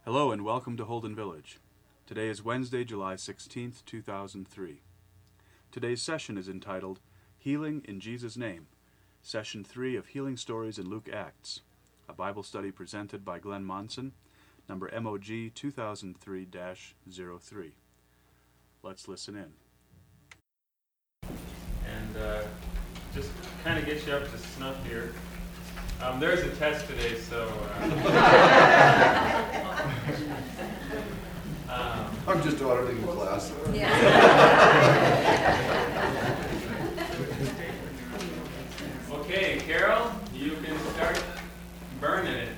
Hello and welcome to Holden Village. Today is Wednesday, July 16th, 2003. Today's session is entitled Healing in Jesus' Name, Session 3 of Healing Stories in Luke Acts, a Bible study presented by Glenn Monson, number MOG 2003-03. Let's listen in. And just kind of get you up to snuff here. There's a test today, so... I'm just auditing the class. Okay, Carol, you can start burning it.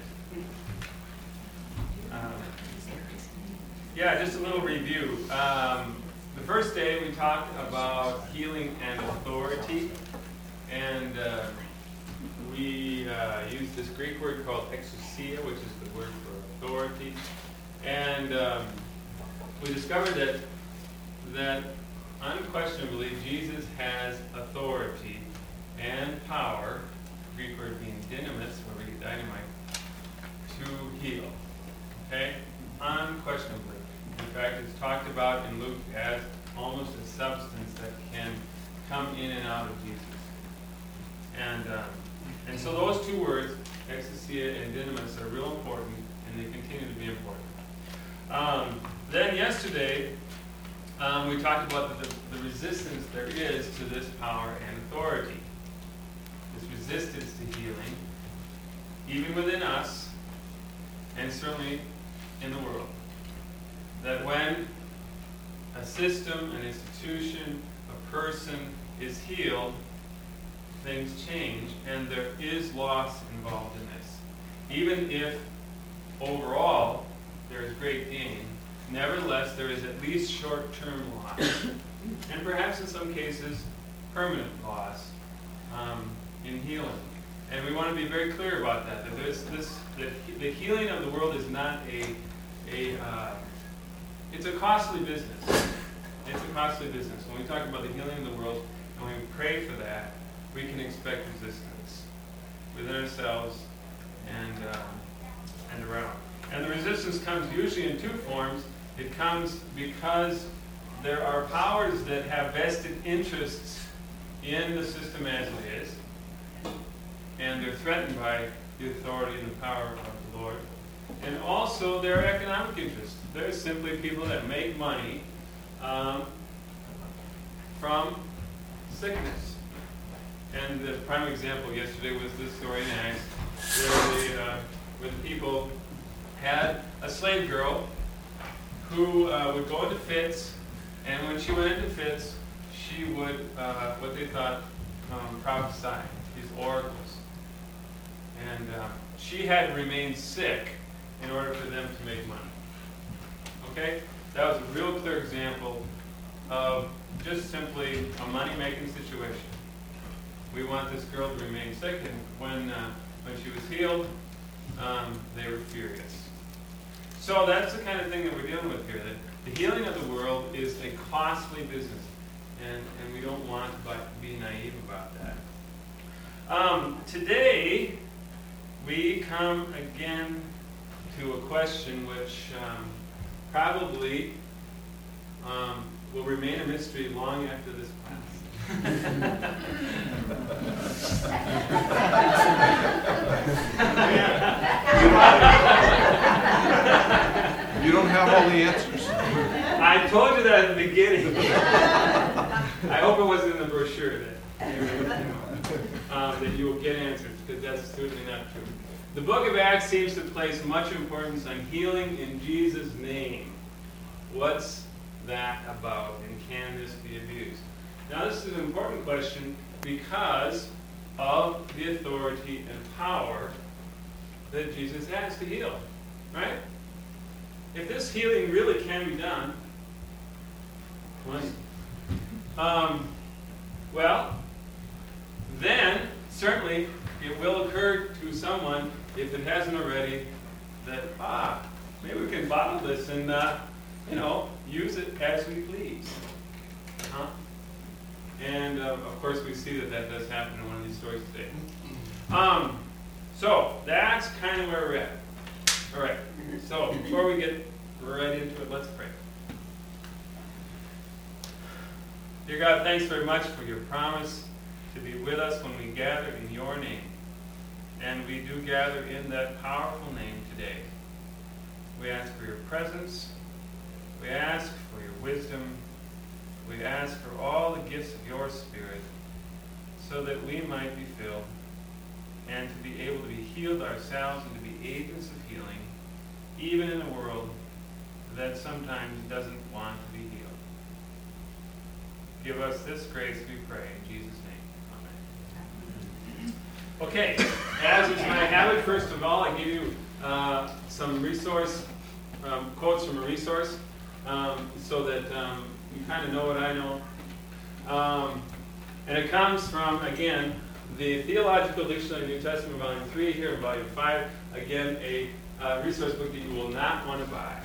Just a little review. The first day we talked about healing and authority, and we used this Greek word called exousia, which is the word for authority, and we discovered that unquestionably Jesus has authority and power, the Greek word being dynamis, where we get dynamite, to heal. Okay? Unquestionably. In fact, it's talked about in Luke as almost a substance that can come in and out of Jesus. And so those two words, exousia and dynamis, are real important, and they continue to be important. Then yesterday, we talked about the resistance there is to this power and authority. This resistance to healing, even within us, and certainly in the world. That when a system, an institution, a person is healed, things change, and there is loss involved in this. Even if overall there is great gain, nevertheless there is at least short-term loss, and perhaps in some cases permanent loss in healing. And we want to be very clear about that. That the healing of the world is not it's a costly business. It's a costly business. When we talk about the healing of the world and we pray for that, we can expect resistance within ourselves and around. And the resistance comes usually in two forms. It comes because there are powers that have vested interests in the system as it is, and they're threatened by the authority and the power of the Lord. And also there are economic interests. They're simply people that make money from sickness. And the prime example yesterday was this story in Acts, where the people had a slave girl who would go into fits, and when she went into fits, she would, what they thought, prophesy, these oracles. And she had to remain sick in order for them to make money. Okay? That was a real clear example of just simply a money-making situation. We want this girl to remain sick, and when she was healed, they were furious. So that's the kind of thing that we're dealing with here. That the healing of the world is a costly business, and we don't want to be naive about that. Today, we come again to a question which probably will remain a mystery long after this class. You don't have all the answers. I told you that at the beginning. I hope it wasn't in the brochure that you will get answers, because that's certainly not true. The book of Acts seems to place much importance on healing in Jesus' name. What's that about, and can this be abused? Now, this is an important question because of the authority and power that Jesus has to heal, right? If this healing really can be done, then certainly it will occur to someone, if it hasn't already, that maybe we can bottle this and use it as we please. And of course, we see that does happen in one of these stories today. So that's kind of where we're at. All right. So, before we get right into it, let's pray. Dear God, thanks very much for your promise to be with us when we gather in your name. And we do gather in that powerful name today. We ask for your presence. We ask for your wisdom. We ask for all the gifts of your Spirit so that we might be filled and to be able to be healed ourselves and to be agents of healing, even in a world that sometimes doesn't want to be healed. Give us this grace, we pray, in Jesus' name. Amen. Okay, as is my habit, first of all, I give you some resource, quotes from a resource, so that you kind of know what I know. And it comes from, again, the Theological Dictionary of the New Testament, Volume 3, here in Volume 5. Again, a resource book that you will not want to buy.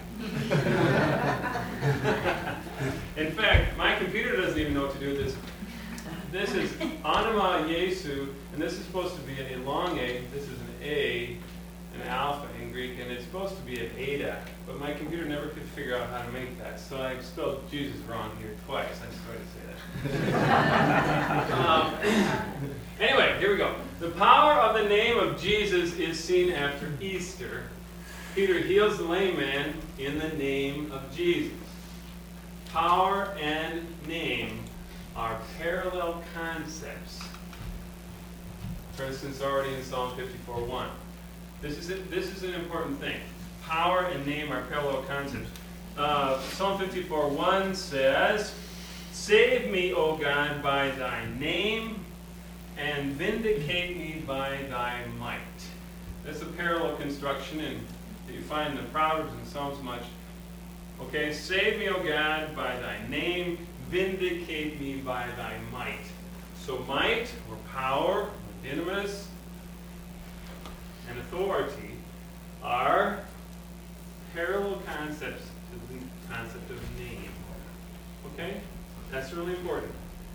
In fact, my computer doesn't even know what to do with this. This is Anima Jesu, and this is supposed to be a long A. This is an A, an alpha in Greek, and it's supposed to be an Ada. But my computer never could figure out how to make that, so I spelled Jesus wrong here twice. I'm sorry to say that. Anyway, here we go. The power of the name of Jesus is seen after Easter. Peter heals the lame man in the name of Jesus. Power and name are parallel concepts. For instance, already in Psalm 54:1. This is an important thing. Power and name are parallel concepts. Psalm 54:1 says, "Save me, O God, by thy name, and vindicate me by thy might." That's a parallel construction that you find in the Proverbs and Psalms much. Okay, save me, O God, by thy name, vindicate me by thy might. So might, or power, or dynamis, and authority are parallel concepts to the concept of name. Okay? That's really important.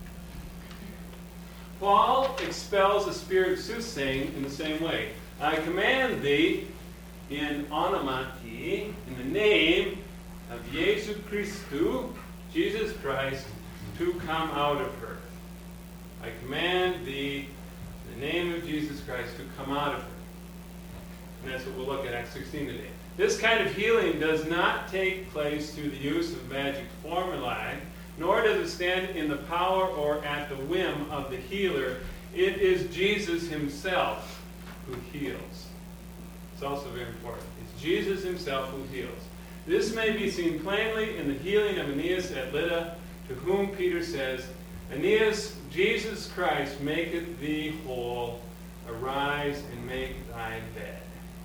Paul expels the spirit of soothsaying in the same way. I command thee in onomati, in the name of Jesu Christu, Jesus Christ, to come out of her. I command thee in the name of Jesus Christ to come out of her. And that's what we'll look at Acts 16 today. This kind of healing does not take place through the use of magic formulae, nor does it stand in the power or at the whim of the healer. It is Jesus himself who heals. It's also very important. It's Jesus himself who heals. This may be seen plainly in the healing of Aeneas at Lydda, to whom Peter says, "Aeneas, Jesus Christ maketh thee whole. Arise and make thy bed."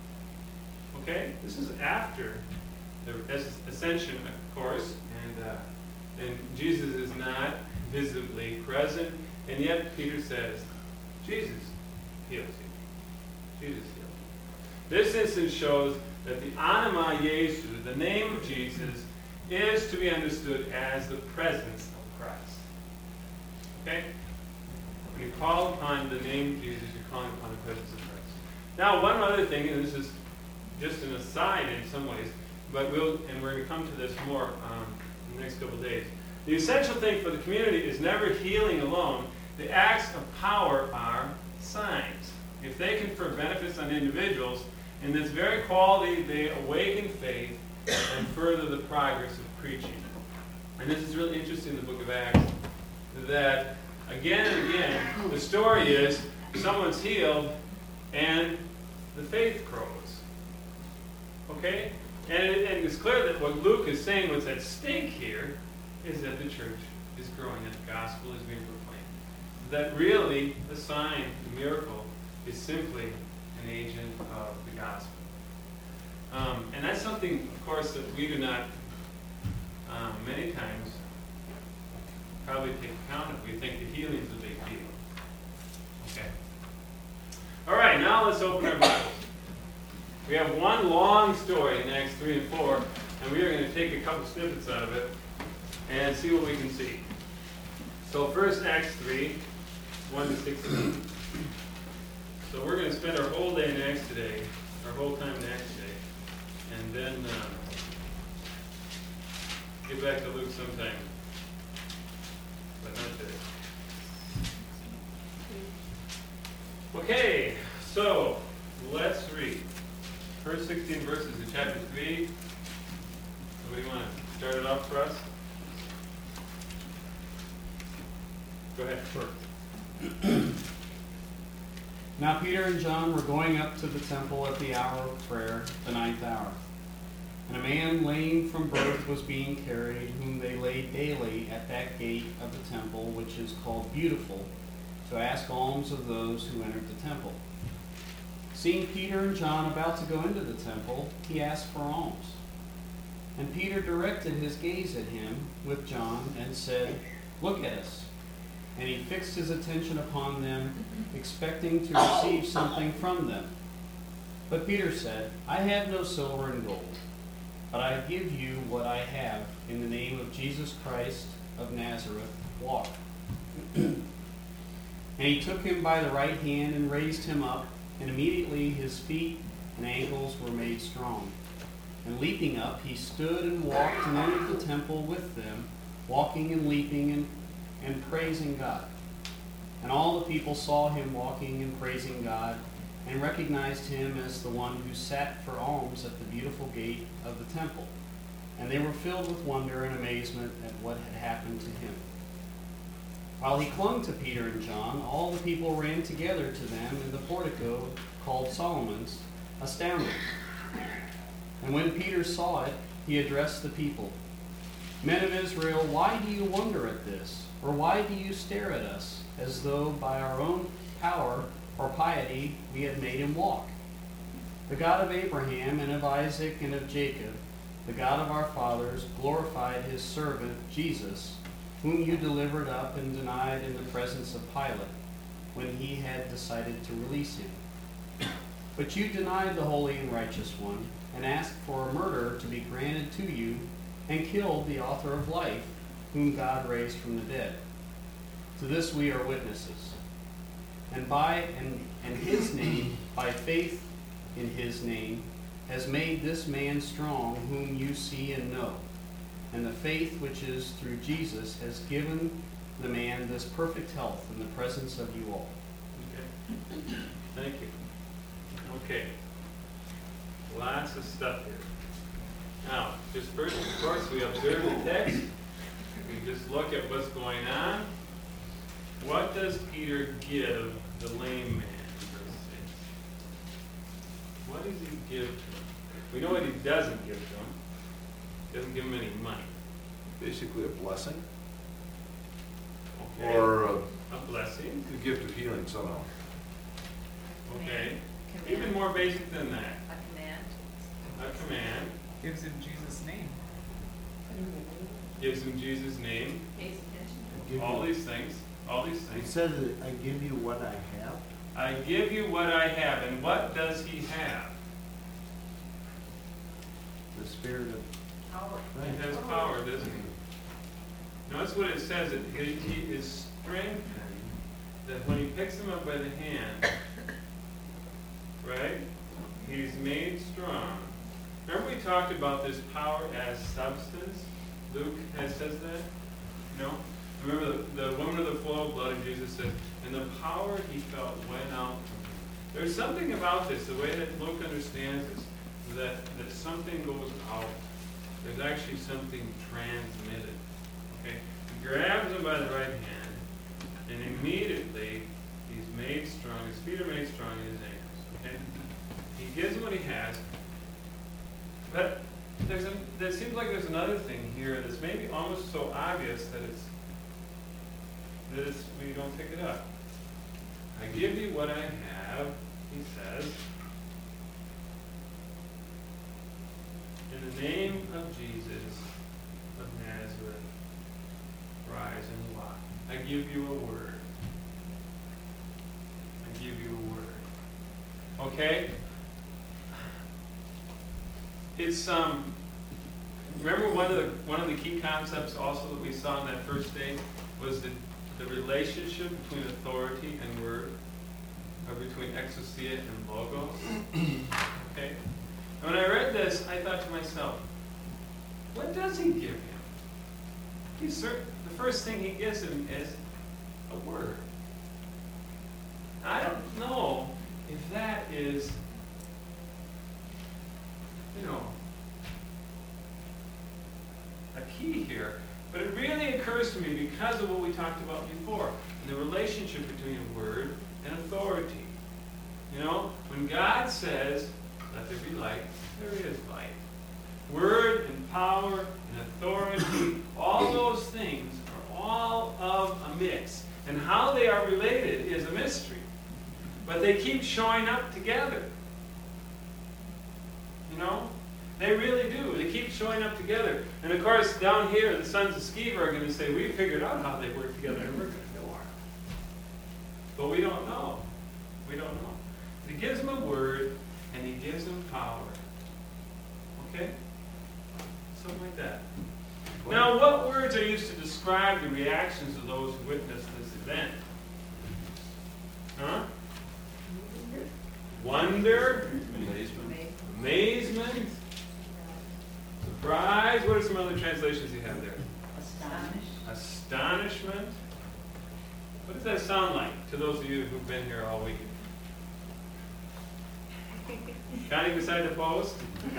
Okay? This is after the ascension, of course, and Jesus is not visibly present, and yet Peter says, Jesus heals you. Jesus heals you. This instance shows that the anima Jesu, the name of Jesus, is to be understood as the presence of Christ. Okay? When you call upon the name of Jesus, you're calling upon the presence of Christ. Now, one other thing, and this is just an aside in some ways, but we're going to come to this more in the next couple of days. The essential thing for the community is never healing alone. The acts of power are signs. If they confer benefits on individuals, in this very quality, they awaken faith and further the progress of preaching. And this is really interesting in the book of Acts, that again and again, the story is someone's healed and the faith grows. Okay? And it's clear that what Luke is saying, what's at stake here, is that the church is growing and the gospel is being proclaimed. That really the sign, the miracle, is simply an agent of the gospel. And that's something, of course, that we do not many times probably take account of. We think the healing is a big deal. Okay. All right, now let's open our Bibles. We have one long story in Acts 3 and 4, and we are going to take a couple snippets out of it and see what we can see. So first, Acts 3, 1 to 16. So we're going to spend our whole day in Acts today, our whole time in Acts today. and then get back to Luke sometime, but not today. Okay, so let's read. First 16 verses of chapter 3. Somebody want to start it off for us? Go ahead. Sure. Now Peter and John were going up to the temple at the hour of prayer, the 9th hour. And a man lame from birth was being carried, whom they laid daily at that gate of the temple, which is called Beautiful, to ask alms of those who entered the temple. Seeing Peter and John about to go into the temple, he asked for alms. And Peter directed his gaze at him with John and said, "Look at us." And he fixed his attention upon them, expecting to receive something from them. But Peter said, "I have no silver and gold, but I give you what I have. In the name of Jesus Christ of Nazareth, walk." And he took him by the right hand and raised him up, and immediately his feet and ankles were made strong. And leaping up, he stood and walked and entered the temple with them, walking and leaping and praising God. And all the people saw him walking and praising God, and recognized him as the one who sat for alms at the beautiful gate of the temple. And they were filled with wonder and amazement at what had happened to him. While he clung to Peter and John, all the people ran together to them in the portico called Solomon's, astounded. And when Peter saw it, he addressed the people. "Men of Israel, why do you wonder at this? Or why do you stare at us, as though by our own power or piety we had made him walk? The God of Abraham and of Isaac and of Jacob, the God of our fathers, glorified his servant Jesus, whom you delivered up and denied in the presence of Pilate, when he had decided to release him. But you denied the holy and righteous one, and asked for a murderer to be granted to you, and killed the author of life, whom God raised from the dead. To this we are witnesses. And his name, by faith in his name, has made this man strong, whom you see and know. And the faith which is through Jesus has given the man this perfect health in the presence of you all." Okay. Thank you. Okay. Lots of stuff here. Now, just first, of course, we observe the text. We just look at what's going on. What does Peter give the lame man? What does he give to him? We know what he doesn't give to him. He doesn't give him any money. Basically a blessing Okay. or A blessing. a gift of healing somehow. Okay. Command. Even more basic than that. A command. A command. Gives him Jesus' name. Gives him Jesus' name. Pays attention. All these things. All these It things. says that I give you what I have. I give you what I have. And what does he have? The spirit of Power. He has power, doesn't he? Notice what it says, that he is strengthened, that when he picks him up by the hand, right, he's made strong. Remember we talked about this power as substance? Luke says that? No? Remember the woman of the flow of blood of Jesus said, and the power he felt went out from him. There's something about this, the way that Luke understands this, that something goes out. There's actually something transmitted. Okay? He grabs him by the right hand, and immediately he's made strong. His feet are made strong in his ankles. Okay? He gives him what he has. But there seems like there's another thing here that's maybe almost so obvious that we don't pick it up. I give you what I have, he says. In the name of Jesus of Nazareth, rise and walk. I give you a word. I give you a word. Okay? It's remember one of the key concepts also that we saw on that first day was the relationship between authority and word, or between exousia and logos. Okay? And when I read this, I thought to myself, what does he give him? The first thing he gives him is a word. I don't know if that is, a key here. But it really occurs to me because of what we talked about before, the relationship between a word and authority. When God says, let there be light, there is light. Word and power and authority, all those things are all of a mix. And how they are related is a mystery. But they keep showing up together. They really do. They keep showing up together. And of course, down here, the sons of Sceva are going to say, we figured out how they work together, and we're going to know ours. But we don't know. We don't know. He gives them a word, and he gives them power. Okay? Something like that. Now, what words are used to describe the reactions of those who witnessed this event? Huh? Wonder, amazement, surprise. What are some other translations you have there? Astonishment. What does that sound like to those of you who've been here all week? Counting beside the post?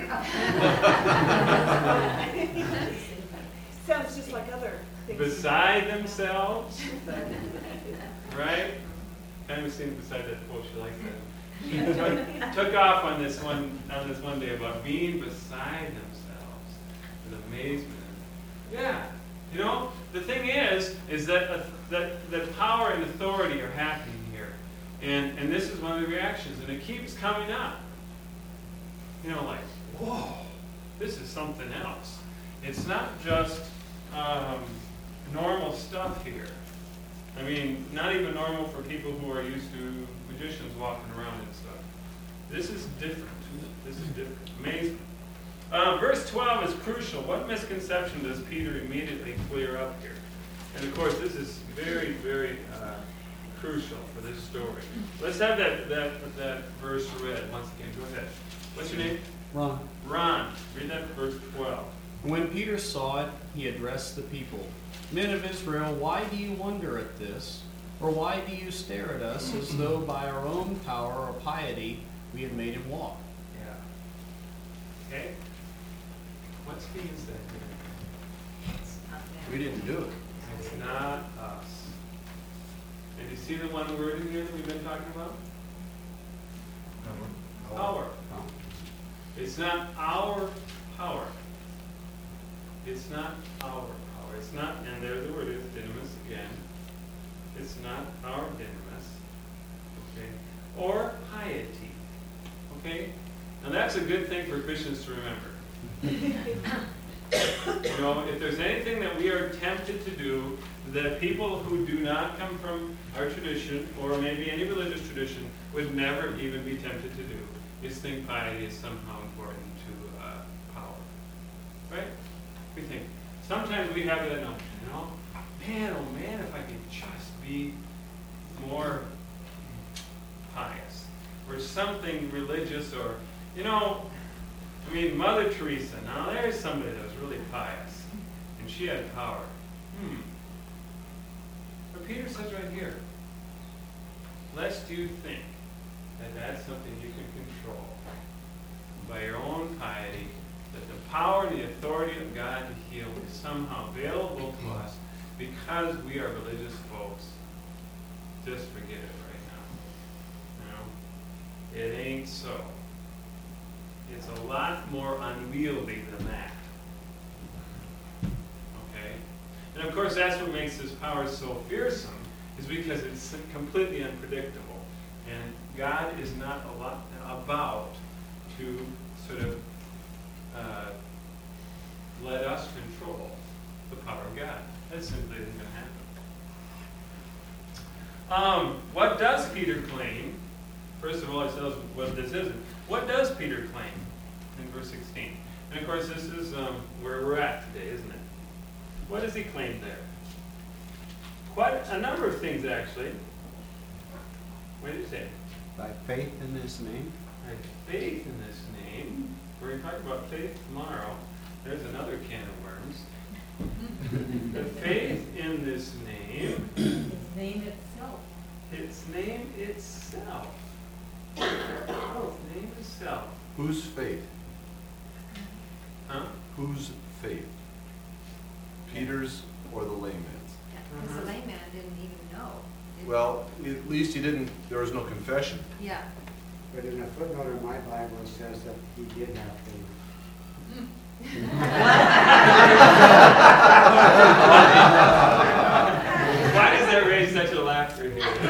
Sounds just like other things. Beside themselves? Right? Kind of seen beside that post, you like that. She took off on this one day about being beside themselves with amazement. Yeah, the thing is that power and authority are happening here, and this is one of the reactions, and it keeps coming up. Like, whoa, this is something else. It's not just normal stuff here. I mean, not even normal for people who are used to magicians walking around and stuff. This is different. This is different. Amazing. Verse 12 is crucial. What misconception does Peter immediately clear up here? And of course, this is very, very crucial for this story. Let's have that verse read once again. Go ahead. What's your name? Ron. Ron. Read that verse 12. And when Peter saw it, he addressed the people. Men of Israel, why do you wonder at this? Or why do you stare at us as though by our own power or piety we had made him walk? Yeah. Okay? What's being said here? We didn't do it. It's not us. And you see the one word in here that we've been talking about? Power. It's not our power. It's not our power. It's not, and there the word is dynamis again. It's not our dynamis. Okay? Or piety. Okay? Now that's a good thing for Christians to remember. If there's anything that we are tempted to do that people who do not come from our tradition, or maybe any religious tradition, would never even be tempted to do, is think piety is somehow important to power. Right? We think. Sometimes we have that notion, man, oh man, if I could just be more pious, or something religious, or, Mother Teresa, now there's somebody that was really pious, and she had power. But Peter says right here, lest you think that that's something you can control by your own piety, that the power and the authority of God to heal is somehow available to us because we are religious folks. Just forget it right now. It ain't so. It's a lot more unwieldy than that. Okay? And of course, that's what makes this power so fearsome, is because it's completely unpredictable. And God is not about to sort of let us control the power of God. That simply isn't going to happen. What does Peter claim? First of all, he tells us what this isn't. What does Peter claim in verse 16? And of course, this is where we're at today, isn't it? What does he claim there? Quite a number of things, actually. What did he say? By faith in his name. By faith in this name. we're going to talk about faith tomorrow. There's another can of worms. The faith in this name. Its name itself. Its name itself. Its name itself. Whose faith? Huh? Whose faith? Peter's or the layman's? Because the layman didn't even know. Well, at least he didn't, there was no confession. Yeah. But in a footnote in my Bible, it says that he did have faith. Why does that raise such a laughter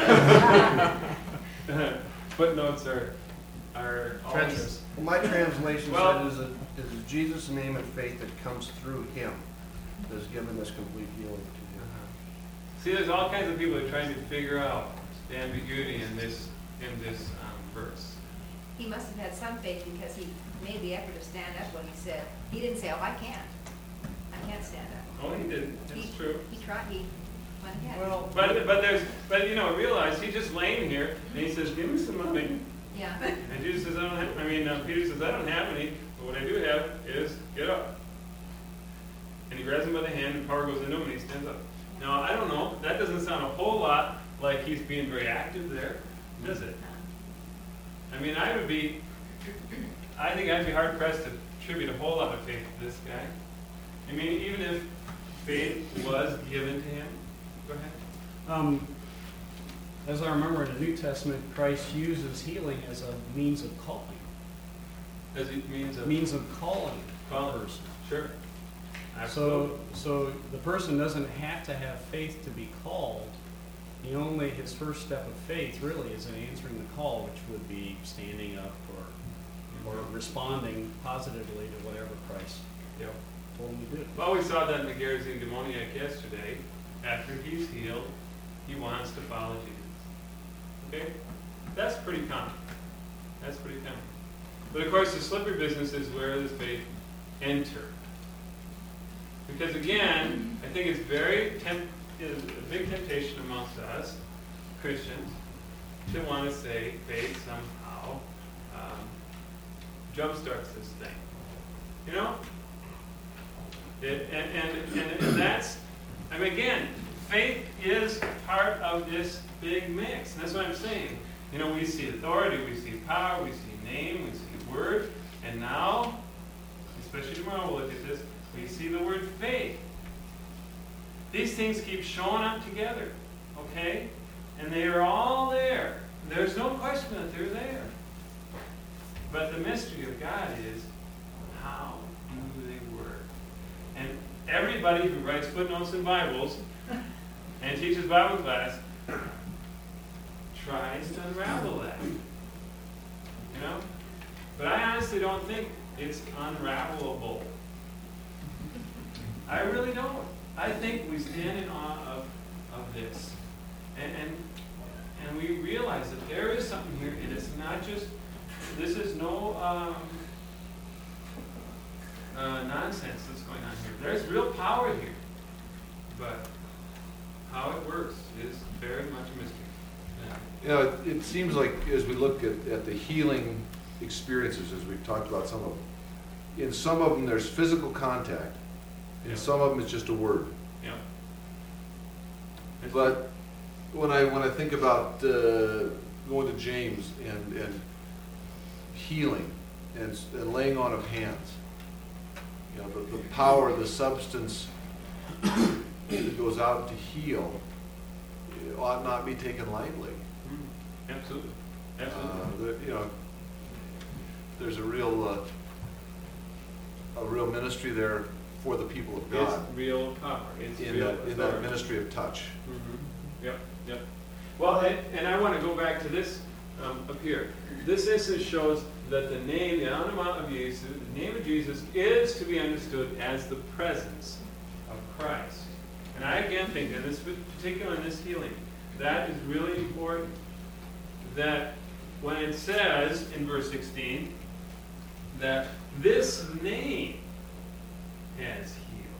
here? Footnotes are always. Well, my translation Well- said it is Jesus' name and faith that comes through him that has given this complete healing to him. See, there's all kinds of people that are trying to figure out the ambiguity in this verse. He must have had some faith because he made the effort to stand up when he said, he didn't say, oh, I can't stand up. Oh, he didn't. That's true. He tried, he went ahead. Well, but realize he's just laying here and he says, "Give me some money." Yeah. And Jesus says, Peter says, "I don't have any, but what I do have is get up." And he grabs him by the hand and power goes into him and he stands up. Now, I don't know, that doesn't sound a whole lot like he's being very active there, does it? I mean, I think I'd be hard pressed to attribute a whole lot of faith to this guy. I mean, even if faith was given to him. Go ahead. As I remember in the New Testament, Christ uses healing as a means of calling. As it means of Means of calling a calling. person. Sure. Absolutely. So the person doesn't have to have faith to be called. His first step of faith really is in answering the call, which would be standing up or responding positively to whatever Christ Yep. told him to do. Well, we saw that in the Gerasene demoniac yesterday. After he's healed, he wants to follow Jesus. Okay? That's pretty common. That's pretty common. But of course, the slippery business is where does faith enter? Because again, I think it's is a big temptation amongst us, Christians, to want to say faith somehow jumpstarts this thing. You know? And that's, again, faith is part of this big mix. And that's what I'm saying. We see authority, we see power, we see name, we see word, and now, especially tomorrow we'll look at this, we see the word faith. These things keep showing up together, okay? And they are all there. There's no question that they're there. But the mystery of God is, how do they work? And everybody who writes footnotes in Bibles and teaches Bible class tries to unravel that. But I honestly don't think it's unravelable. I really don't. I think we stand in awe of this. And we realize that there is something here, and it's not just, this is no nonsense that's going on here. There's real power here. But how it works is very much a mystery. It seems like as we look at the healing experiences, as we've talked about some of them, in some of them there's physical contact, in some of them it's just a word. Yeah. But when I think about going to James and healing and laying on of hands, the power, the substance that goes out to heal, it ought not be taken lightly. Absolutely. Absolutely. There's a real ministry there for the people of God. It's real power. It's in real that authority. ministry of touch. Mm-hmm. Yep. Well, and I want to go back to this up here. This instance shows that the name, the Anima of Jesus, the name of Jesus, is to be understood as the presence of Christ. And I again think that this, particularly in this healing, that is really important. That when it says in verse 16 that this name has healed,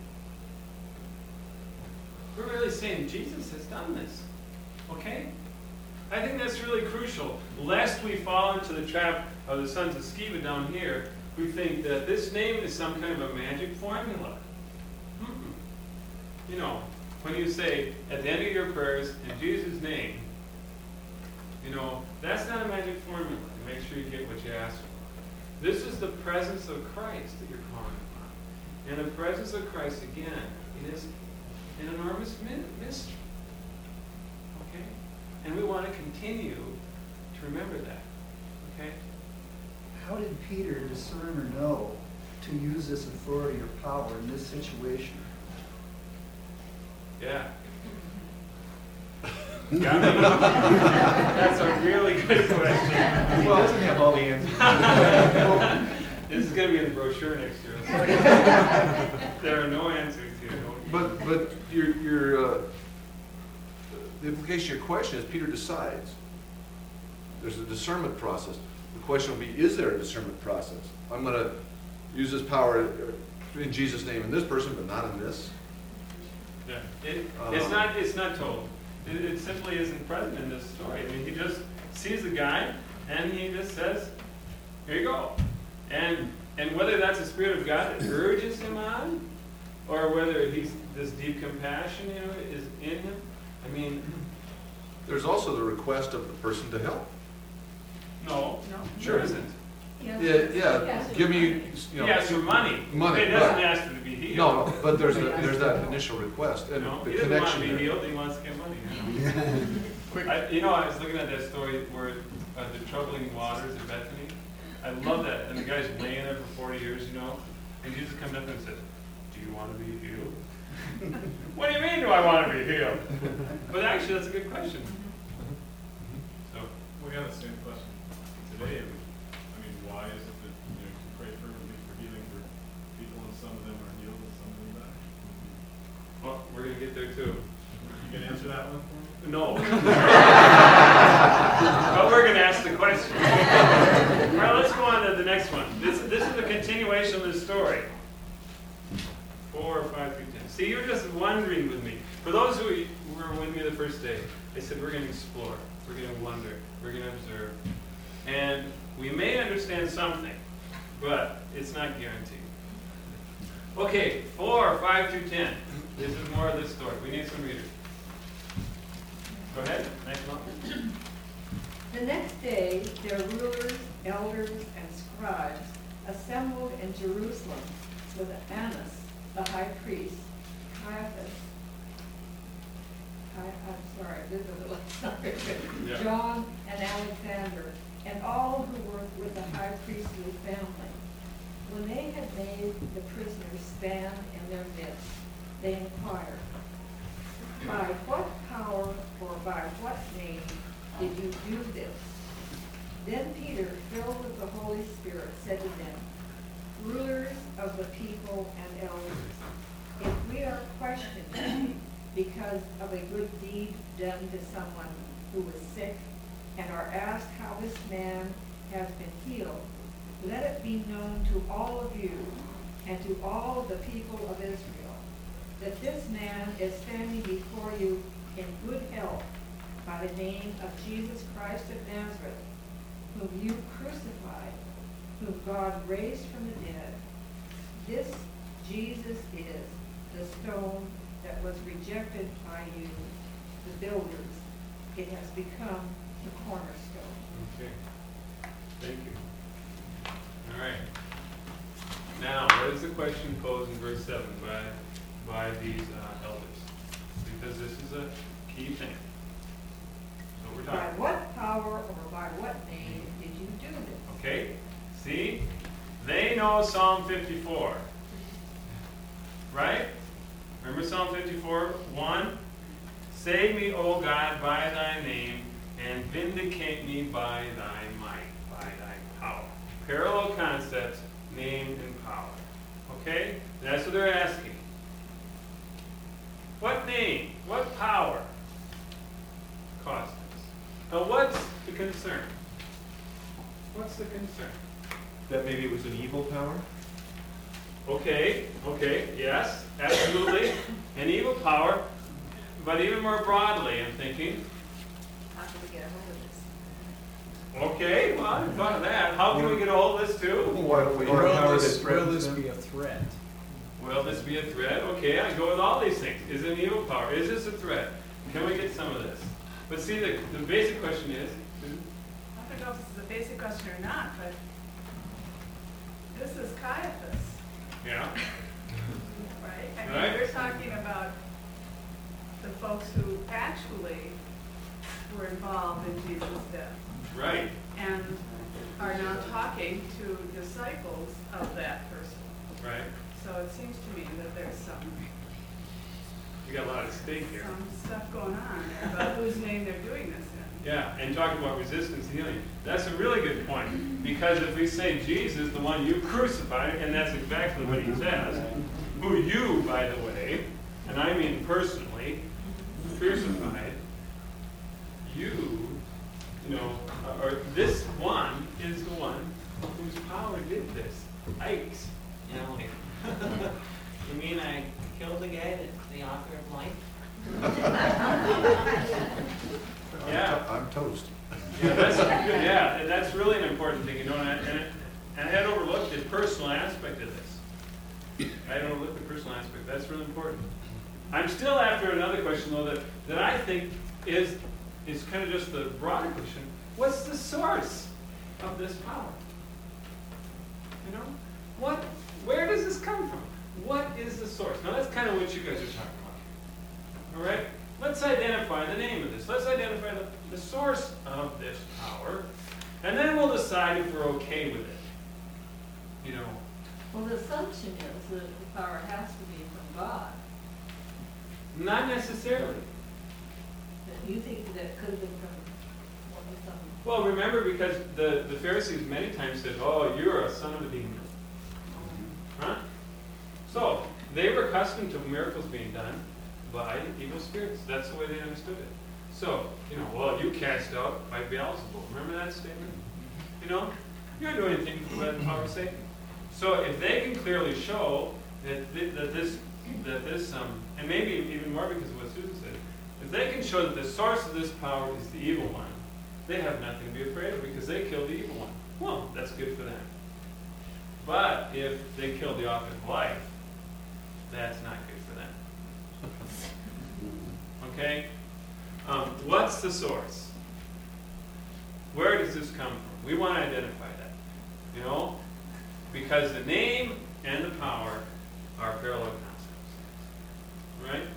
we're really saying Jesus has done this. Okay? I think that's really crucial, lest we fall into the trap of the sons of Sceva down here, who think that this name is some kind of a magic formula. Mm-mm. You know, when you say at the end of your prayers, in Jesus' name, you know, that's not a magic formula to make sure you get what you ask for. This is the presence of Christ that you're calling upon. And the presence of Christ, again, is an enormous mystery. Okay? And we want to continue to remember that. Okay? How did Peter discern or know to use this authority or power in this situation? Yeah. Got me. That's a really good question. He doesn't have all the answers. This is going to be in the brochure next year. There are no answers here. But the implication of your question is Peter decides. There's a discernment process. The question will be, is there a discernment process? I'm going to use this power in Jesus' name in this person, but not in this. Yeah. It's not told. It simply isn't present in this story. I mean, he just sees the guy and he just says, "Here you go." And whether that's the Spirit of God that urges him on, or whether he's this deep compassion, you know, is in him. I mean, There's also the request of the person to help. no, Sure. there isn't. Yeah. Give me, you know. He asks for money. Money, He doesn't right. ask for to be healed. No, but there's that initial request and No, the he doesn't want to connection be there. healed. He wants to get money. I was looking at that story where the troubling waters of Bethany. I love that. And the guy's laying there for 40 years, you know, and Jesus comes up and says, "Do you want to be healed?" What do you mean, do I want to be healed? But actually, that's a good question. So, We have the same question today. I mean, why is it that you pray fervently for healing for people and some of them are healed and some of them die? well, we're going to get there too. You can answer that one for me? No. But we're going to ask the question. All right, let's go on to the next one. This is a continuation of the story. 4, 5 through 10. See, you're just wondering with me. For those who were with me the first day, I said we're going to explore, we're going to wonder, we're going to observe. And we may understand something, but it's not guaranteed. Okay, 4, 5 through 10. This is more of this story. We need some readers. Go ahead. Next one. The next day, their rulers, elders, and scribes assembled in Jerusalem with Annas, the high priest, Caiaphas, Yeah. John and Alexander, and all who were with the high priestly family. When they had made the prisoners stand in their midst, they inquired, "By what power or by what name did you do this?" Then Peter, filled with the Holy Spirit, said to them, "Rulers of the people and elders, if we are questioned because of a good deed done to someone who was sick, and are asked how this man has been healed, let it be known to all of you and to all the people of Israel that this man is standing before you in good health by the name of Jesus Christ of Nazareth, whom you crucified, whom God raised from the dead. This Jesus is the stone that was rejected by you, the builders. It has become the cornerstone." Okay. Thank you. All right. Now, what is the question posed in verse 7 by these elders? Because this is a key thing. So we're By talking. what power or by what name did you do this? Okay? See? They know Psalm 54. Right? Remember Psalm 54? 1? Save me, O God, by thy name, and vindicate me by thy might, by thy power. Parallel concepts, name and power. Okay? That's what they're asking. What name? What power caused this? Now what's the concern? What's the concern? That maybe it was an evil power? Okay, yes, absolutely. An evil power, but even more broadly, I'm thinking, How can we get a hold of this? Okay, well, I haven't thought of that. How can we get a hold of this too? Why don't we? Will this be a threat? Will this be a threat? Okay, I go with all these things. Is it an evil power? Is this a threat? Can we get some of this? But see, the basic question is, I don't know if this is a basic question or not, but this is Caiaphas, yeah, right? I mean, Right. we're talking about the folks who actually were involved in Jesus' death right. and are now talking to disciples of that person. Right. So it seems to me that there's some We got a lot at stake here. stuff going on there about whose name they're doing this in. Yeah, and talking about resistance healing. That's a really good point. Because if we say Jesus, the one you crucified, and that's exactly what he says, who you, by the way, and I mean personally, crucified, you know, or this one is the one whose power did this. Ike's. You know, you mean I killed the guy that's the author of life? Yeah. I'm toast. Yeah, that's good. Yeah, and that's really an important thing, you know. And I had overlooked the personal aspect of this. I had overlooked the personal aspect. That's really important. I'm still after another question, though, that I think is kind of just the broader question. What's the source of this power? You know, where does this come from? What is the source? Now, that's kind of what you guys are talking about. All right? Let's identify the name of this. Let's identify the source of this power, and then we'll decide if we're okay with it. You know, Well, the assumption is that the power has to be from God. not necessarily. That you think that it could have been from one of some. Well, remember, because the Pharisees many times said, "Oh, you're a son of a demon." Huh? So, they were accustomed to miracles being done by evil spirits. That's the way they understood it. So, you know, well, you cast out by Beelzebul. Remember that statement? You know, you're doing things by the power of Satan. So, if they can clearly show that this, and maybe even more because of what Susan said, if they can show that the source of this power is the evil one, they have nothing to be afraid of because they killed the evil one. Well, that's good for them. But if they kill the author of life, that's not good for them. Okay? What's the source? Where does this come from? We want to identify that. You know? Because the name and the power are parallel concepts. Right?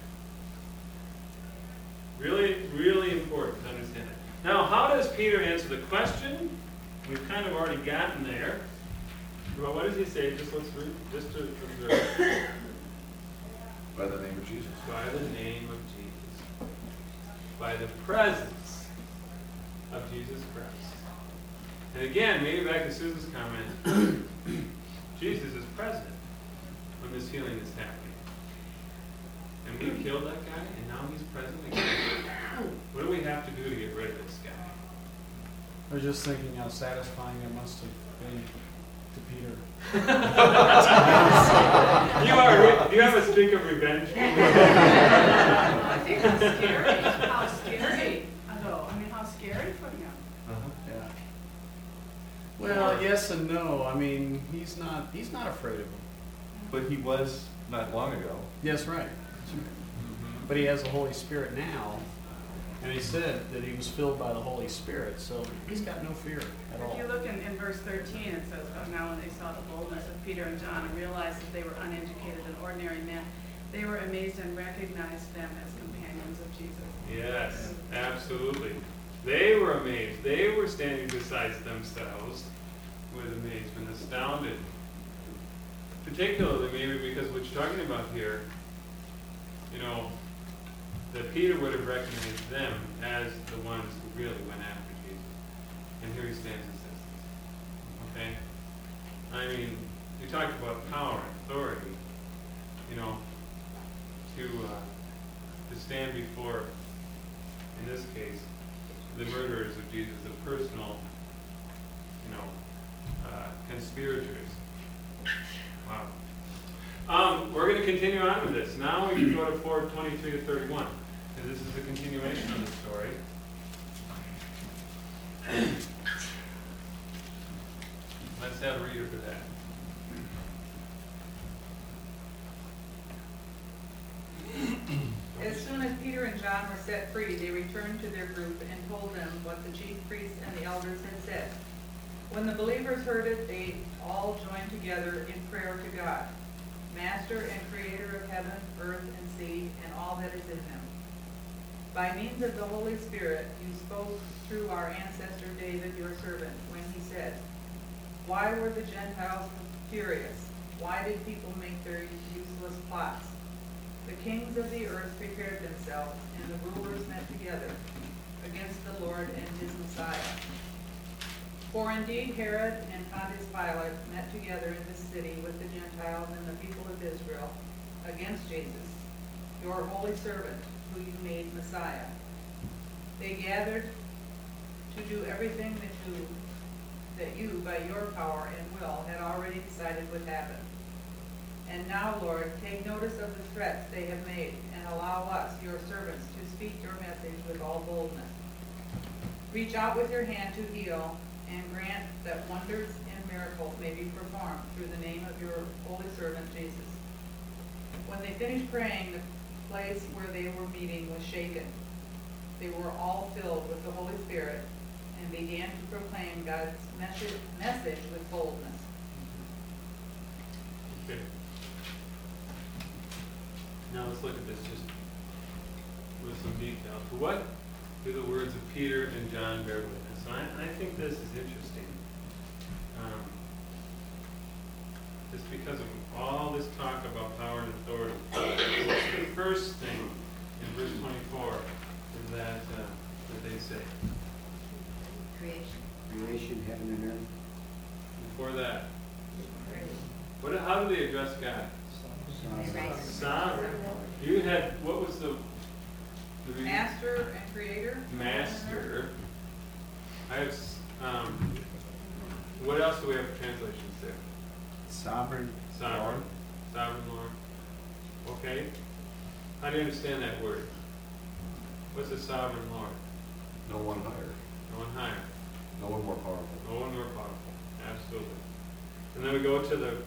Really, really important to understand that. Now, how does Peter answer the question? We've kind of already gotten there. Well, what does he say? Just let's read, just to observe. By the name of Jesus. By the name of Jesus. By the presence of Jesus Christ. And again, maybe back to Susan's comment, Jesus is present when this healing is happening. And we killed that guy, and now he's present again. What do we have to do to get rid of this guy? I was just thinking how satisfying it must have been to Peter. Do you have a streak of revenge? I think it's scary. How scary, though. I mean, how scary for him. Yeah. Well, yes and no. I mean, he's not afraid of him. But he was not long ago. Yes, right. But he has the Holy Spirit now, and he said that he was filled by the Holy Spirit, so he's got no fear at all. If you look in verse 13, it says, "But now when they saw the boldness of Peter and John and realized that they were uneducated and ordinary men, they were amazed and recognized them as companions of Jesus." Yes, absolutely. They were amazed. They were standing beside themselves with amazement, astounded. Particularly maybe because what you're talking about here, you know, that Peter would have recognized them as the ones who really went after Jesus. And here he stands and says this. Okay? I mean, you talked about power and authority, you know, to stand before, in this case, the murderers of Jesus, the personal, you know, conspirators. Wow. We're going to continue on with this. Now we can go to 4:23 to 31, because this is a continuation of the story. Let's have a reader for that. As soon as Peter and John were set free, they returned to their group and told them what the chief priests and the elders had said. When the believers heard it, they all joined together in prayer to God, Master and Creator of heaven, earth, and sea, and all that is in them. By means of the Holy Spirit, you spoke through our ancestor David, your servant, when he said, "Why were the Gentiles furious? Why did people make their useless plots? The kings of the earth prepared themselves, and the rulers met together against the Lord and his Messiah. For indeed Herod and Pontius Pilate met together in this city with the Gentiles and the people of Israel against Jesus, your holy servant, who you made Messiah. They gathered to do everything that you, by your power and will, had already decided would happen. And now, Lord, take notice of the threats they have made, and allow us, your servants, to speak your message with all boldness. Reach out with your hand to heal, and grant that wonders and miracles may be performed through the name of your holy servant Jesus." When they finished praying, the place where they were meeting was shaken. They were all filled with the Holy Spirit and began to proclaim God's message with boldness. Okay. Now let's look at this just with some detail. To what do the words of Peter and John bear witness? And I think this is interesting. Just because of all this talk about power and authority. The first thing in verse 24 is that they say. Creation. Creation, heaven and earth. Before that, how do they address God? Sovereign. You had, what was the Master and Creator. Master. I have, what else do we have for translations there? Sovereign. Sovereign. Sovereign Lord. Okay. How do you understand that word? What's a sovereign Lord? No one higher. No one higher. No one more powerful. No one more powerful. Absolutely. And then we go to the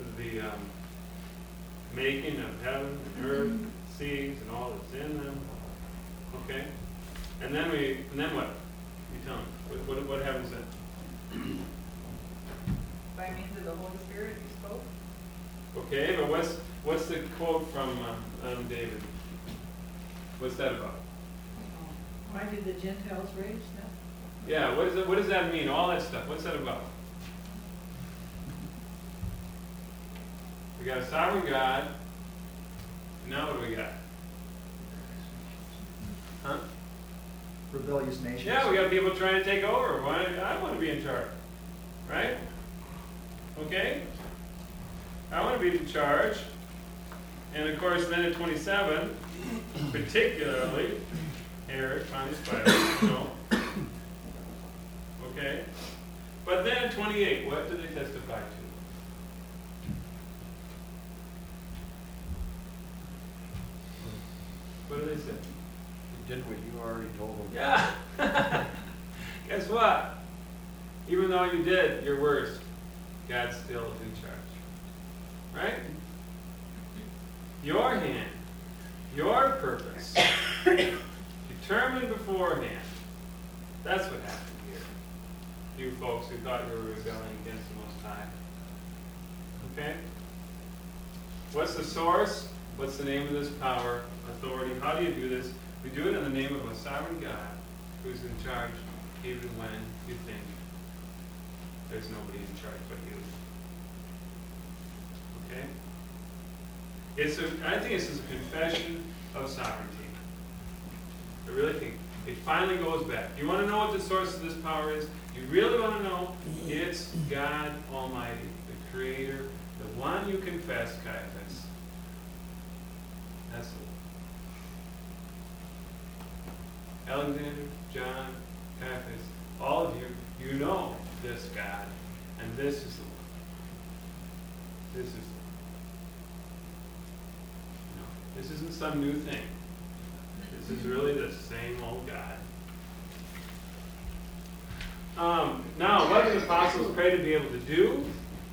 making of heaven, earth, seas, and all that's in them. Okay. And then what? You tell me. What happens then? By means of the Holy Spirit, you spoke. Okay, but what's the quote from David? What's that about? Why did the Gentiles rage now? Yeah, what does that mean? All that stuff. What's that about? We got a sovereign God. Now what do we got? Huh? Rebellious nations. Yeah, we got people trying to take over. I want to be in charge. Right? Okay? I want to be in charge. And of course, then at 27, particularly, Herod, Pontius Pilate, no. Okay? But then at 28, what do they testify to? What do they say? You did what you already told them. Yeah. Guess what? Even though you did your worst, God still is in charge. Right? Your hand, your purpose, determined beforehand. That's what happened here. You folks who thought you were rebelling against the Most High. Okay? What's the source? What's the name of this power, authority? How do you do this? We do it in the name of a sovereign God who's in charge even when you think there's nobody in charge but you. Okay? I think this is a confession of sovereignty. I really think it finally goes back. You want to know what the source of this power is? You really want to know? It's God Almighty, the Creator, the one you confess, Caiaphas. That's the one. Alexander, John, Caiaphas, all of you, you know this God, and this is the one. This is the one. No, this isn't some new thing. This is really the same old God. Now, what did the apostles pray to be able to do?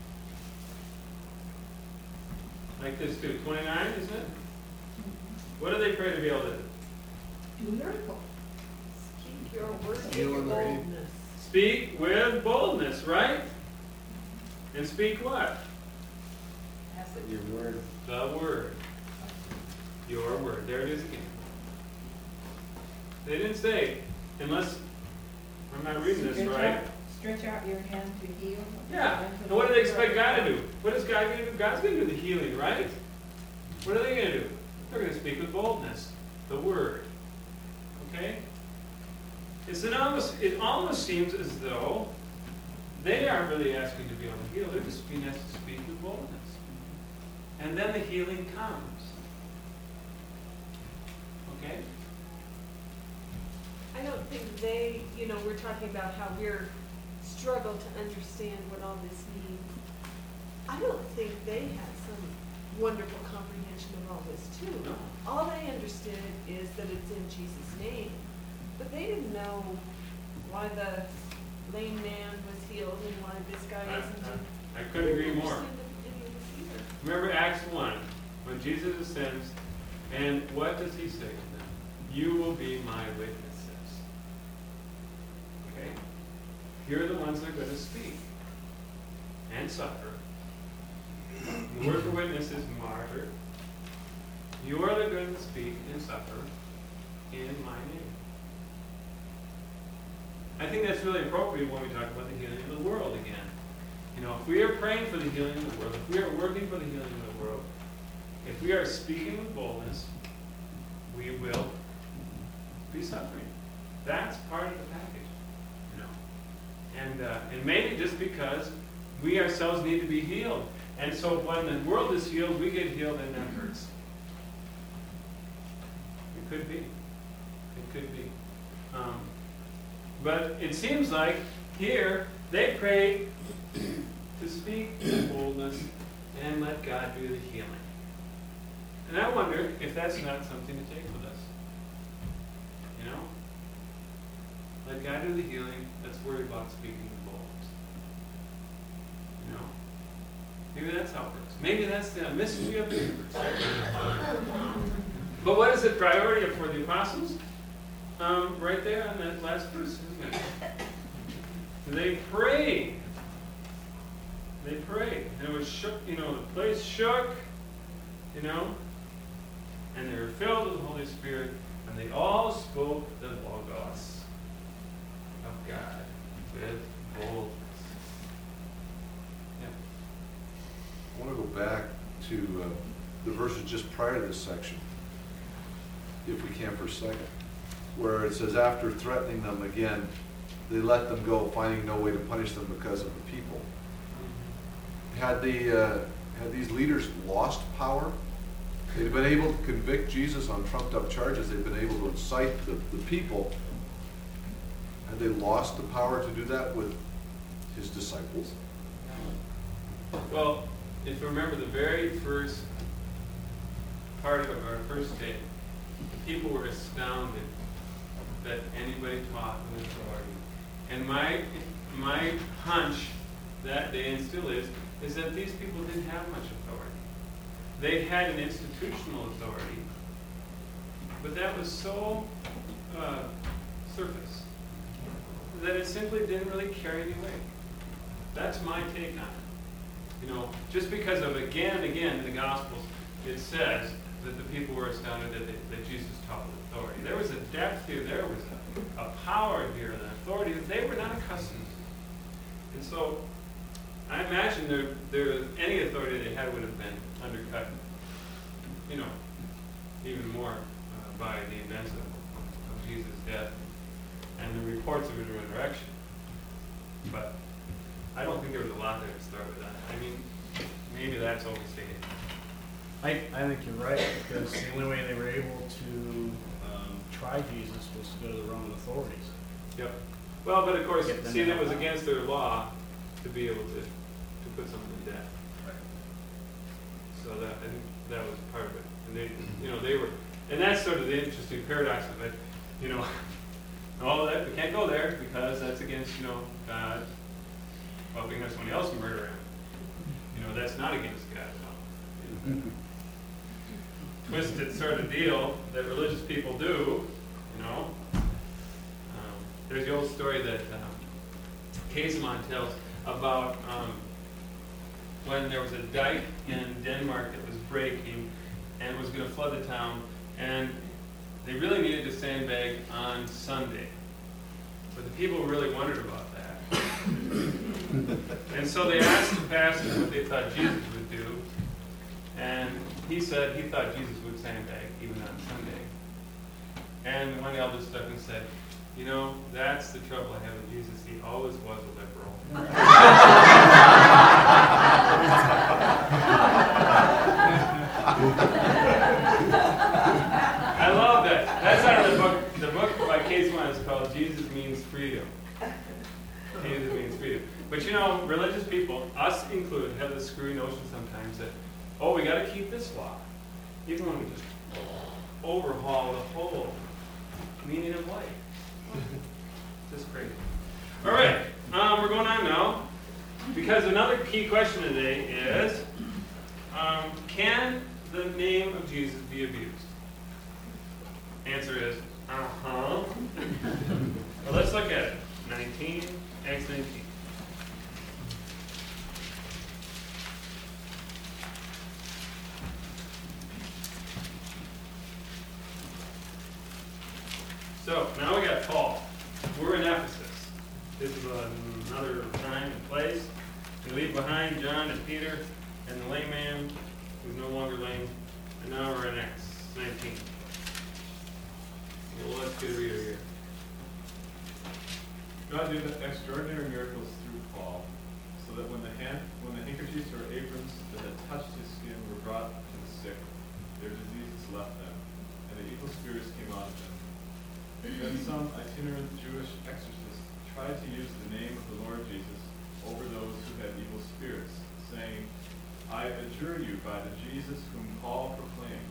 like this too. 29, isn't it? What do they pray to be able to do? Do miracles. Keep your word. Heal in the name. Boldness. Speak with boldness, right? And speak what? Message. Your word. The word. Your word. There it is again. They didn't say, unless I'm not reading this right. Stretch out your hand to heal. Yeah. And what do they expect God to do? What is God going to do? God's going to do the healing, right? What are they going to do? They're going to speak with boldness. The word. Okay? It almost seems as though they aren't really asking to be able to heal. They're just being asked to speak with boldness. And then the healing comes. Okay? I don't think they, we're talking about how we're struggle to understand what all this means. I don't think they had some wonderful comprehension of all this too. No. All they understood is that it's in Jesus' name, but they didn't know why the lame man was healed and why this guy isn't. I couldn't agree more. Any of this either. Remember Acts 1, when Jesus ascends, and what does he say to them? You will be my witnesses. Okay? Here are the ones that are going to speak and suffer. The word for witness is martyr. You are the going to speak and suffer in my name. I think that's really appropriate when we talk about the healing of the world again. If we are praying for the healing of the world, if we are working for the healing of the world, if we are speaking with boldness, we will be suffering. That's part of the package. And maybe just because we ourselves need to be healed. And so when the world is healed, we get healed and that hurts. It could be. It could be. But it seems like here they pray to speak with boldness and let God do the healing. And I wonder if that's not something to take with us. Let God do the healing. Let's worry about speaking with boldness. Maybe that's how it works. Maybe that's the mystery of the universe. But what is the priority for the apostles? Right there on that last verse, isn't it? They prayed. They prayed. And it was shook, the place shook, and they were filled with the Holy Spirit, and they all spoke the Logos of God with boldness. I want to go back to the verses just prior to this section, if we can for a second, where it says, after threatening them again, they let them go, finding no way to punish them because of the people. Had these leaders lost power? They'd been able to convict Jesus on trumped-up charges. They'd been able to incite the people. Had they lost the power to do that with his disciples? Well, if you remember the very first part of our first day, the people were astounded that anybody taught with authority. And my hunch that day, and still is that these people didn't have much authority. They had an institutional authority, but that was so surface that it simply didn't really carry any weight. That's my take on it. Just because of again and again in the Gospels, it says that the people were astounded that Jesus taught with authority. There was a depth here, there was a power here, an authority that they were not accustomed to. And so, I imagine any authority they had would have been undercut, even more by the events of Jesus' death and the reports of his resurrection. But I don't think there was a lot there to start with. Maybe that's overstated. I think you're right, because the only way they were able to try Jesus was to go to the Roman authorities. Yep. Well, but of course, see, that was against their law to be able to put someone to death. Right. So I think that was part of it. And they were, and that's sort of the interesting paradox of it. We can't go there because that's against, God. Well, we can have somebody else murder him. That's not against God at all. twisted sort of deal that religious people do, you know. There's the old story that Casemont tells about when there was a dike in Denmark that was breaking and was going to flood the town, and they really needed to sandbag on Sunday. But the people really wondered about that. And so they asked the pastor what they thought Jesus would do, and he said he thought Jesus would sandbag even on Sunday. And one of the elders stuck and said, you know, that's the trouble I have with Jesus. He always was a liberal. I love that. That's out of the book. The book by Casemont is called Jesus Means Freedom. Jesus means freedom. But you know, religious people, us included, have this screwy notion sometimes that, oh, we got to keep this law, even when we just overhaul the whole meaning of life. Just crazy. All right, we're going on now, because another key question today is, can the name of Jesus be abused? Answer is, Well, let's look at it. Acts 19. So, now we got Paul. We're in Ephesus. This is another time and place. We leave behind John and Peter and the lame man who's no longer lame. And now we're in Acts 19. Well, let's get a reader here. God did extraordinary miracles through Paul, so that when the handkerchiefs or aprons that had touched his skin were brought to the sick, their diseases left them, and the evil spirits came out of them. Then some itinerant Jewish exorcists tried to use the name of the Lord Jesus over those who had evil spirits, saying, I adjure you by the Jesus whom Paul proclaims.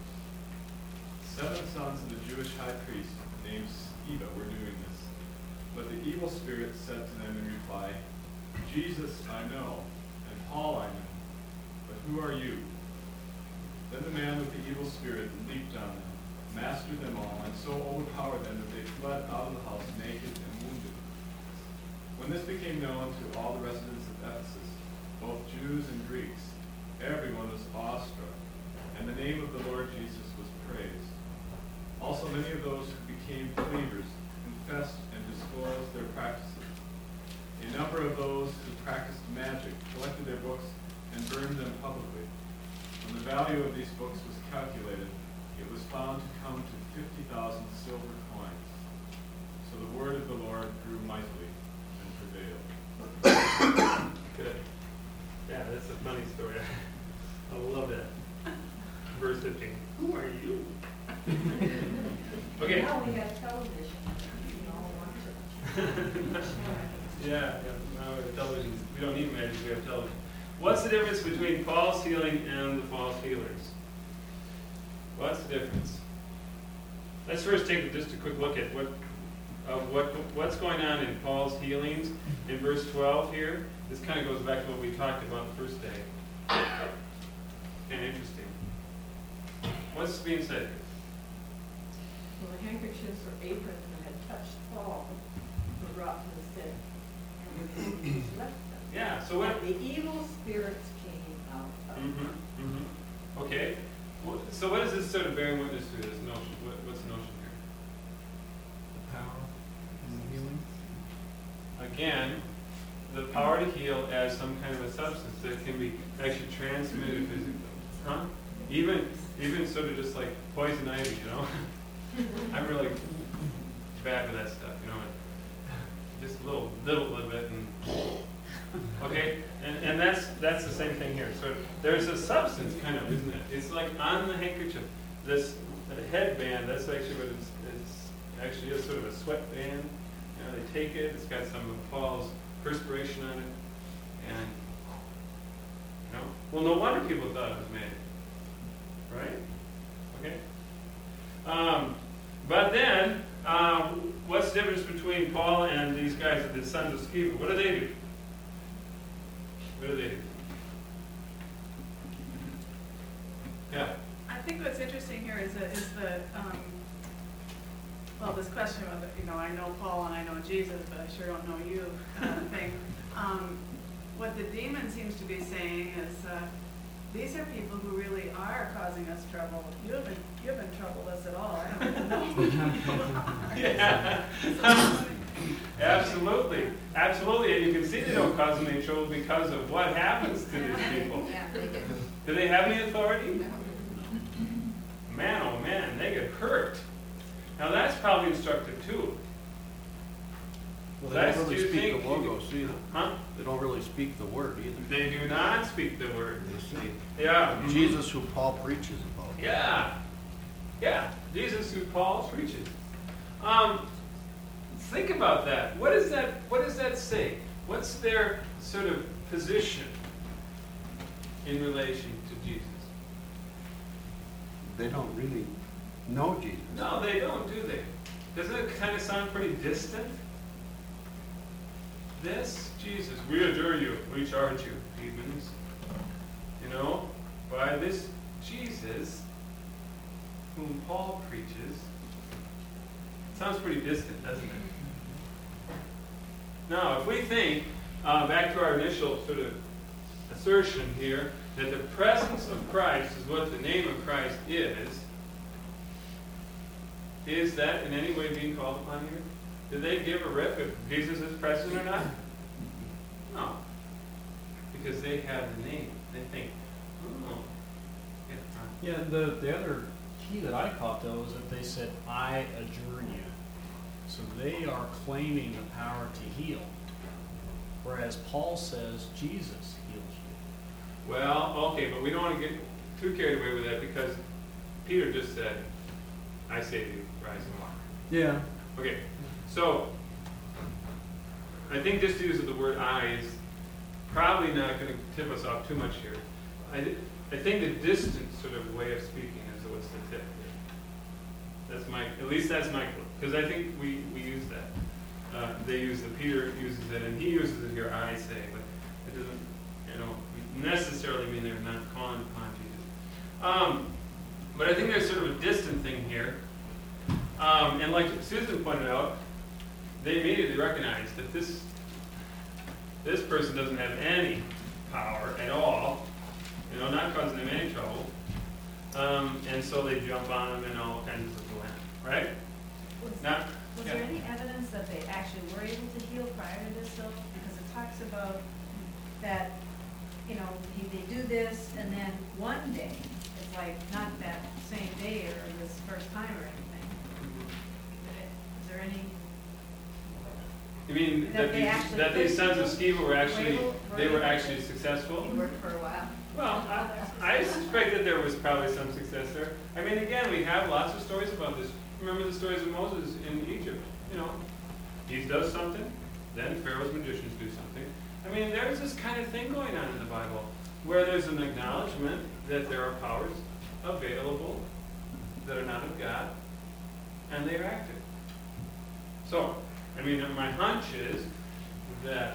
7 sons of the Jewish high priest named Sceva were doing this. But the evil spirit said to them in reply, Jesus I know, and Paul I know, but who are you? Then the man with the evil spirit leaped on them, mastered them all, and so overpowered them that they fled out of the house naked and wounded. When this became known to all the residents of Ephesus, both Jews and Greeks, everyone was awestruck, and the name of the Lord Jesus was praised. Also many of those who became believers confessed and disclosed their practices. A number of those who practiced magic collected their books and burned them publicly. When the value of these books was calculated, it was found to come to 50,000 silver coins. So the word of the Lord grew mightily and prevailed. Good. Yeah, that's a funny story. I love that. Verse 15. Who are you? Okay. Now we have television. We all watch it. Yeah, now we have television. We don't need magic, we have television. What's the difference between false healing and the false healers? What's the difference? Let's first take just a quick look at what's going on in Paul's healings in verse 12 here. This kind of goes back to what we talked about the first day. And interesting. What's being said here? Well, the handkerchiefs or aprons that had touched Paul were brought to the sick, and the disease left them. Yeah, so what? The evil spirits came out of them. Okay. So what is this sort of bearing witness to, this notion? What's the notion here? The power and the healing. Again, the power to heal as some kind of a substance that can be actually transmitted physically. Huh? Even sort of just like poison ivy, you know? I'm really bad with that stuff, you know? Just a little bit and okay? And that's the same thing here. So there's a substance kind of, isn't it? It's like on the handkerchief, this headband, that's actually what it's actually is sort of a sweatband. You know, they take it, it's got some of Paul's perspiration on it, and you know, well, no wonder people thought it was made, right? Okay. But then, what's the difference between Paul and these guys, the sons of Sceva? What do they do? What do they do? what's interesting here is well, this question of, I know Paul and I know Jesus, but I sure don't know you thing. What the demon seems to be saying is, these are people who really are causing us trouble. You haven't troubled us at all. I don't even know who you are. Yeah. So, Absolutely. Absolutely. And you can see they don't cause them any trouble because of what happens to these people. Yeah, they do. Do they have any authority? Man, oh man, they get hurt. Now that's probably instructive too. Well, That's- they don't do you really speak think the you logos either. Huh? They don't really speak the word either. They do not speak the word. You see, Yeah. Jesus, who Paul preaches about. Yeah. Yeah. Jesus who Paul preaches. Think about that. What does that say? What's their sort of position in relation to Jesus? They don't really know Jesus. No, they don't, do they? Doesn't it kind of sound pretty distant? This Jesus, we adjure you, we charge you, demons. By this Jesus whom Paul preaches. Sounds pretty distant, doesn't it? Now, if we think back to our initial sort of assertion here, that the presence of Christ is what the name of Christ is that in any way being called upon here? Did they give a rip if Jesus is present or not? No. Because they have the name. They think, oh, Yeah, the other key that I caught, though, is that they said, I adjure you. So they are claiming the power to heal. Whereas Paul says Jesus heals you. well, okay, but we don't want to get too carried away with that because Peter just said, I say to you, rise and walk. Yeah. Okay, so I think just use of the word I is probably not going to tip us off too much here. I think the distant sort of way of speaking is what's the tip here. At least that's my clue, because I think we use that. Peter uses it, and he uses it here, I say, but it doesn't, necessarily mean they're not calling upon Jesus. But I think there's sort of a distant thing here. And like Susan pointed out, they immediately recognize that this person doesn't have any power at all, not causing them any trouble. And so they jump on them in all kinds of ways, right? Was there any evidence that they actually were able to heal prior to this, though? Because it talks about that, they do this, and then one day, it's like not that same day or this first time or anything. Is there any? You mean that these sons of Sceva were actually successful? He worked for a while. Well, I suspect that there was probably some success there. I mean, again, we have lots of stories about this. Remember the stories of Moses in Egypt. He does something, then Pharaoh's magicians do something. I mean, there's this kind of thing going on in the Bible where there's an acknowledgement that there are powers available that are not of God, and they are active. So, I mean, my hunch is that,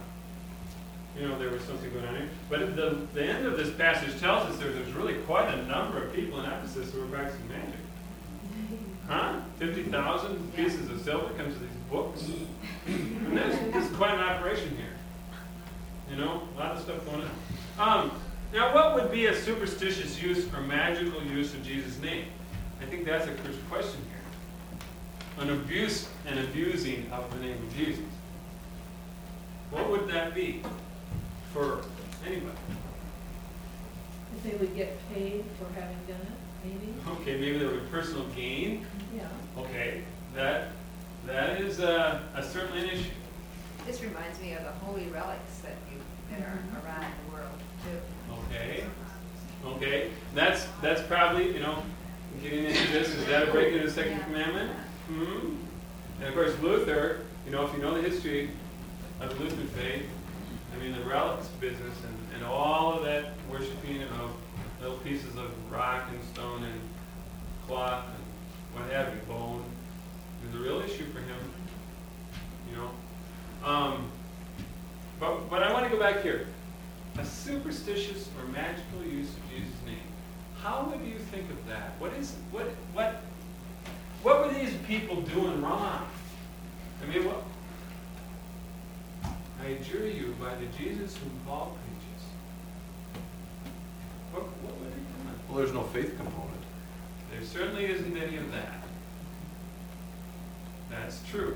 there was something going on here. But the end of this passage tells us there's really quite a number of people in Ephesus who were practicing magic. Huh? 50,000 pieces of silver comes to these books. And this is quite an operation here. A lot of stuff going on. Now, what would be a superstitious use or magical use of Jesus' name? I think that's a crucial question here. An abuse and abusing of the name of Jesus. What would that be for anybody? If they would get paid for having done it, maybe? Okay, maybe there would be personal gain. Yeah. Okay, that is certainly an issue. This reminds me of the holy relics that are around the world, too. Okay, that's probably, getting into this, is that a breaking of the second commandment? Mm-hmm. And of course Luther, if you know the history of the Lutheran faith, I mean the relics business and all of that worshiping of little pieces of rock and stone and cloth and what have you, bone, is a real issue for him. But I want to go back here. A superstitious or magical use of Jesus' name. How would you think of that? What were these people doing wrong? I mean, what? I adjure you by the Jesus whom Paul preaches. What were they doing? Well, there's no faith component. There certainly isn't any of that. That's true.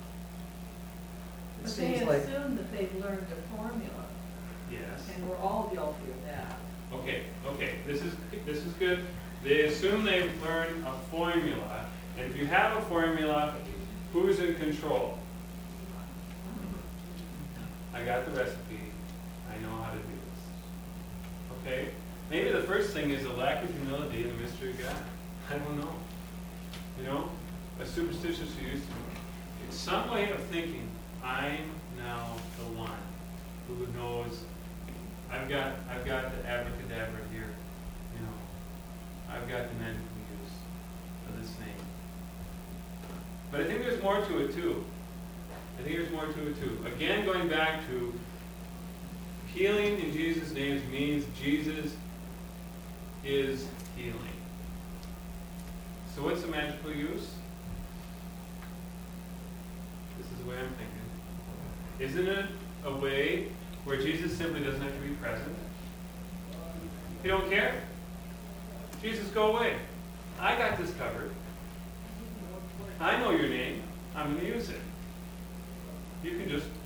It But they seems like, assume that they've learned a formula, Yes. and we're all guilty of that. Okay, this is good. They assume they've learned a formula, and if you have a formula, who's in control? I got the recipe. I know how to do this. Okay? Maybe the first thing is a lack of humility in the mystery of God. I don't know. You know, a superstitious use. It's some way of thinking, I'm now the one who knows. I've got the abracadabra here. You know, I've got the magical use of this name. But I think there's more to it too. Again, going back to healing in Jesus' name means Jesus is healing. So what's the magical use? This is the way I'm thinking. Isn't it a way where Jesus simply doesn't have to be present? You don't care? Jesus, go away. I got this covered. I know your name. I'm going to use it. You can just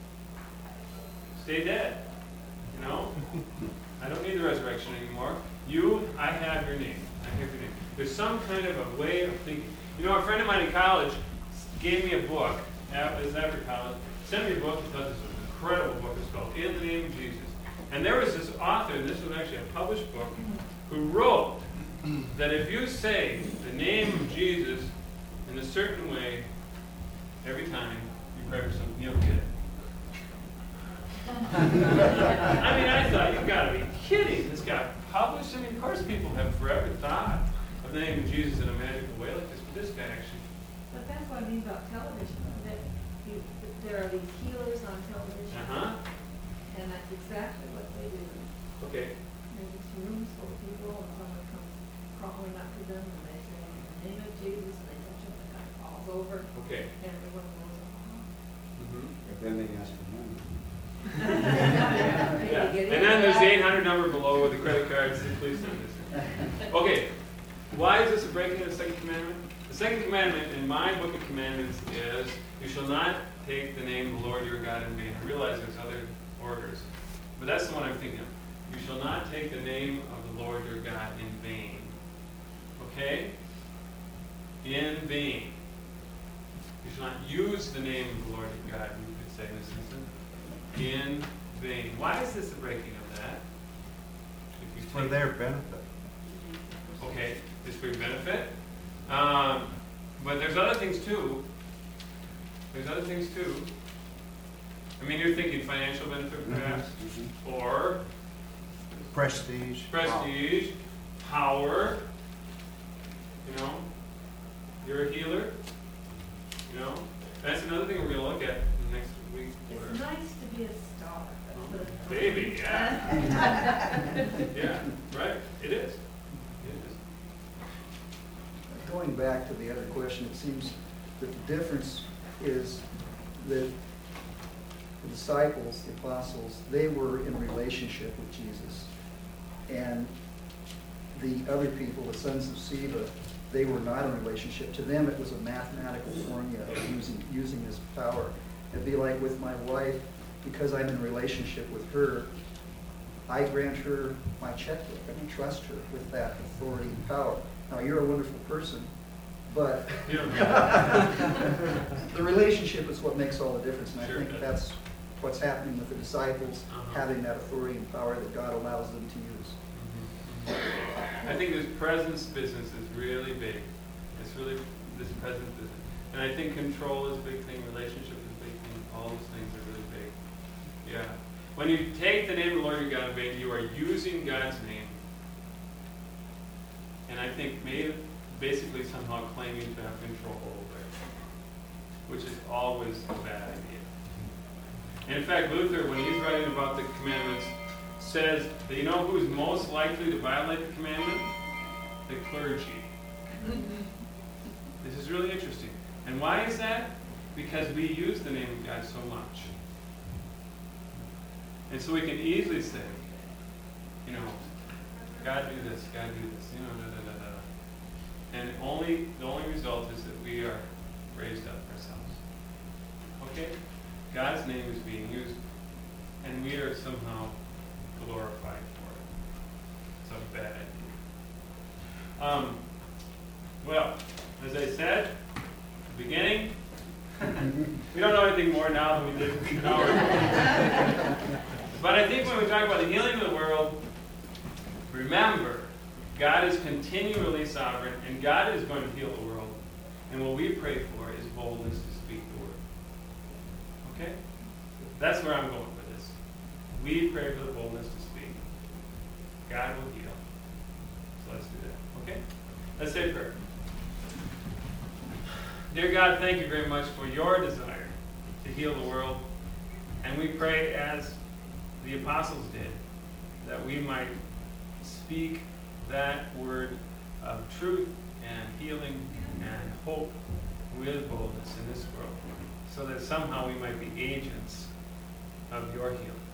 stay dead. You know? I don't need the resurrection anymore. I have your name. I have your name. There's some kind of a way of thinking. You know, a friend of mine in college gave me a book. It was after college. Sent me a book. He thought this was an incredible book. It's called In the Name of Jesus. And there was this author, and this was actually a published book, who wrote that if you say the name of Jesus in a certain way every time you pray for something, you'll get it. I mean, I thought, you've got to be kidding. This got published. I mean, of course people have forever thought of the name of Jesus in a magical way like this, but this guy actually... But that's what I mean about television, that there are these healers on television. And that's exactly what they do. Okay. There's these rooms full of people, and someone comes crawling up to them, and they say, in the name of Jesus, and they touch him, and the guy falls over. Okay. And everyone goes, oh. But then they ask for money. Yeah. And then there's the 800 number below with the credit cards. Please send this. Okay. Why is this a breaking of the second commandment? The second commandment in my book of commandments is, you shall not take the name of the Lord your God in vain. I realize there's other orders, but that's the one I'm thinking of. You shall not take the name of the Lord your God in vain. Okay? In vain. You shall not use the name of the Lord your God, you could say in this instance. In vain. Why is this a breaking of that? If you For take- their benefit. Okay, it's for your benefit. But there's other things too. I mean, you're thinking financial benefit perhaps, or Prestige. power. You know, you're a healer. You know, that's another thing we're going to look at next week. It's nice to be a star. That's the- Baby, yeah. Yeah, right. It is. going back to the other question, it seems that the difference is that the disciples, the apostles, they were in relationship with Jesus. And the other people, the sons of Sceva, they were not in relationship. To them, it was a mathematical formula of using this power. It'd be like with my wife, because I'm in relationship with her, I grant her my checkbook. I can trust her with that authority and power. Now, you're a wonderful person, but the relationship is what makes all the difference. And I think that's what's happening with the disciples, having that authority and power that God allows them to use. I think this presence business is really big. It's really this presence business. And I think control is a big thing, relationship is a big thing, all those things are really big. Yeah. When you take the name of the Lord your God in vain, you are using God's name. And I think basically somehow claiming to have control over it, which is always a bad idea. And in fact, Luther, when he's writing about the commandments, says that you know who's most likely to violate the commandment? The clergy. This is really interesting. And why is that? Because we use the name of God so much. And so we can easily say, you know, God do this, God do this, you know, da da da da. And the only result is that we are raised up ourselves. Okay? God's name is being used, and we are somehow glorified for it. It's a bad idea. Well, as I said at the beginning, we don't know anything more now than we did an hour ago. But I think when we talk about the healing of the world, remember, God is continually sovereign, and God is going to heal the world. And what we pray for is boldness to speak the word. Okay? That's where I'm going with this. We pray for the boldness to speak. God will heal. So let's do that. Okay? Let's say a prayer. Dear God, thank you very much for your desire to heal the world. And we pray, as the apostles did, that we might speak that word of truth and healing and hope with boldness in this world, so that somehow we might be agents of your healing.